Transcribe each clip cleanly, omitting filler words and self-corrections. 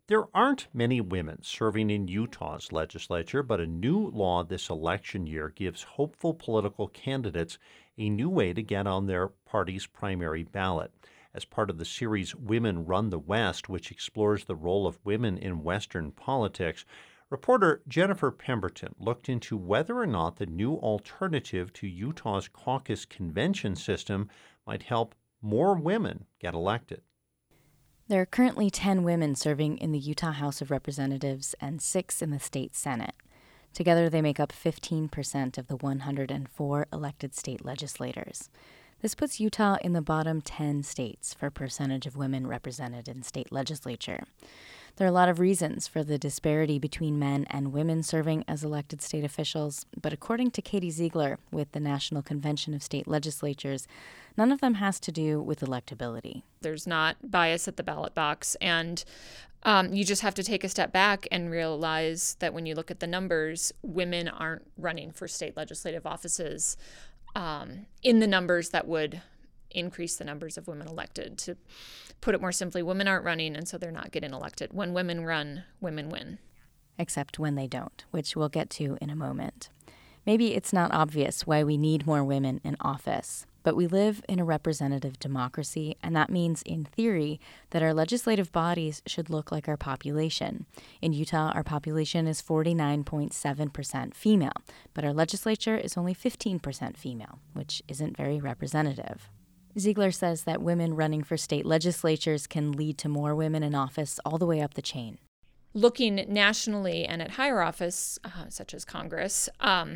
There aren't many women serving in Utah's legislature, but a new law this election year gives hopeful political candidates a new way to get on their party's primary ballot. As part of the series Women Run the West, which explores the role of women in Western politics, reporter Jennifer Pemberton looked into whether or not the new alternative to Utah's caucus convention system might help more women get elected. There are currently 10 women serving in the Utah House of Representatives and 6 in the state Senate. Together, they make up 15% of the 104 elected state legislators. This puts Utah in the bottom 10 states for percentage of women represented in state legislature. There are a lot of reasons for the disparity between men and women serving as elected state officials, but according to Katie Ziegler with the National Convention of State Legislatures, none of them has to do with electability. There's not bias at the ballot box, and you just have to take a step back and realize that when you look at the numbers, women aren't running for state legislative offices in the numbers that would increase the numbers of women elected. To put it more simply, women aren't running, and so they're not getting elected. When women run, women win. Except when they don't, which we'll get to in a moment. Maybe it's not obvious why we need more women in office, but we live in a representative democracy, and that means, in theory, that our legislative bodies should look like our population. In Utah, our population is 49.7% female, but our legislature is only 15% female, which isn't very representative. Ziegler says that women running for state legislatures can lead to more women in office all the way up the chain. Looking nationally and at higher office, such as Congress,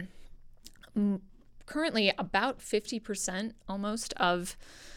currently about 50% almost of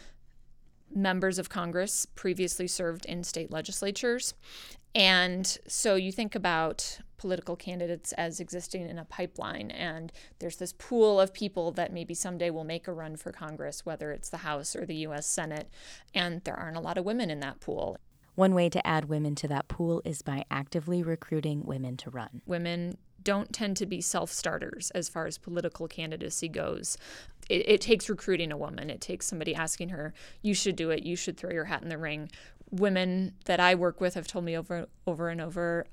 members of Congress previously served in state legislatures. And so you think about political candidates as existing in a pipeline, and there's this pool of people that maybe someday will make a run for Congress, whether it's the House or the U.S. Senate, and there aren't a lot of women in that pool. One way to add women to that pool is by actively recruiting women to run. Women don't tend to be self-starters as far as political candidacy goes. It takes recruiting a woman. It takes somebody asking her, you should do it, you should throw your hat in the ring. Women that I work with have told me over and over,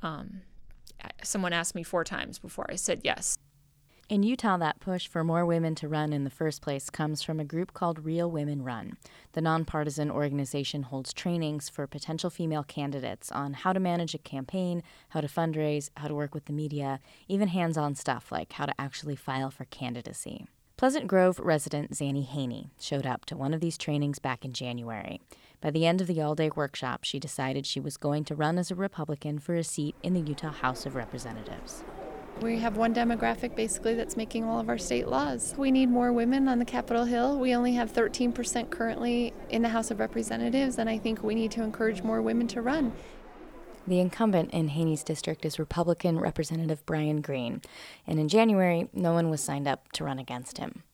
someone asked me 4 times before I said yes. In Utah, that push for more women to run in the first place comes from a group called Real Women Run. The nonpartisan organization holds trainings for potential female candidates on how to manage a campaign, how to fundraise, how to work with the media, even hands-on stuff like how to actually file for candidacy. Pleasant Grove resident Zanny Haney showed up to one of these trainings back in January. By the end of the all-day workshop, she decided she was going to run as a Republican for a seat in the Utah House of Representatives. We have one demographic basically that's making all of our state laws. We need more women on the Capitol Hill. We only have 13% currently in the House of Representatives, and I think we need to encourage more women to run. The incumbent in Haney's district is Republican Representative Brian Green, and in January, no one was signed up to run against him.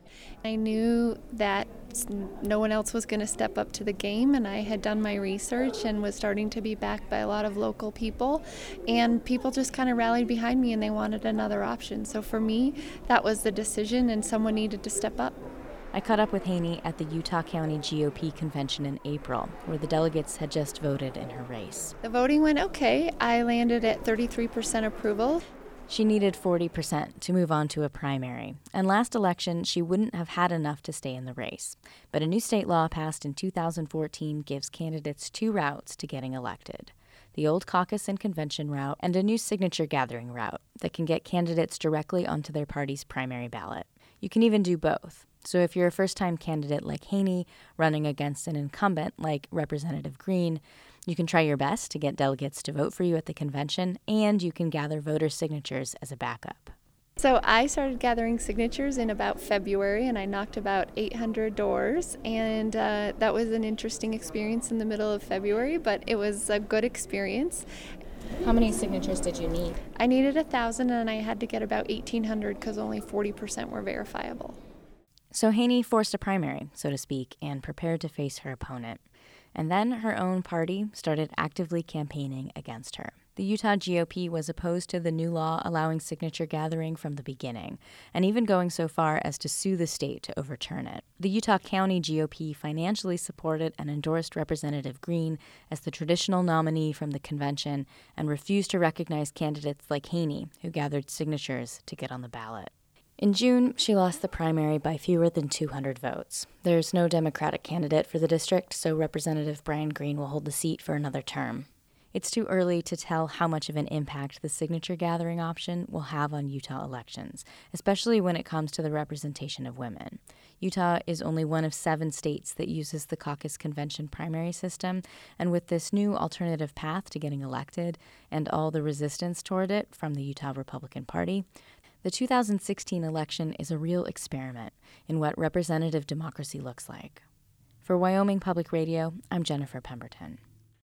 I knew that no one else was going to step up to the game, and I had done my research and was starting to be backed by a lot of local people, and people just kind of rallied behind me and they wanted another option. So for me, that was the decision, and someone needed to step up. I caught up with Haney at the Utah County GOP convention in April, where the delegates had just voted in her race. The voting went okay. I landed at 33% approval. She needed 40% to move on to a primary, and last election she wouldn't have had enough to stay in the race. But a new state law passed in 2014 gives candidates 2 routes to getting elected: the old caucus and convention route and a new signature gathering route that can get candidates directly onto their party's primary ballot. You can even do both. So if you're a first-time candidate like Haney running against an incumbent like Representative Green, you can try your best to get delegates to vote for you at the convention, and you can gather voter signatures as a backup. So I started gathering signatures in about February, and I knocked about 800 doors, and that was an interesting experience in the middle of February, but it was a good experience. How many signatures did you need? I needed 1,000, and I had to get about 1,800 because only 40% were verifiable. So Haney forced a primary, so to speak, and prepared to face her opponent. And then her own party started actively campaigning against her. The Utah GOP was opposed to the new law allowing signature gathering from the beginning, and even going so far as to sue the state to overturn it. The Utah County GOP financially supported and endorsed Representative Green as the traditional nominee from the convention and refused to recognize candidates like Haney, who gathered signatures to get on the ballot. In June, she lost the primary by fewer than 200 votes. There's no Democratic candidate for the district, so Representative Brian Green will hold the seat for another term. It's too early to tell how much of an impact the signature gathering option will have on Utah elections, especially when it comes to the representation of women. Utah is only one of 7 states that uses the caucus convention primary system, and with this new alternative path to getting elected and all the resistance toward it from the Utah Republican Party, the 2016 election is a real experiment in what representative democracy looks like. For Wyoming Public Radio, I'm Jennifer Pemberton.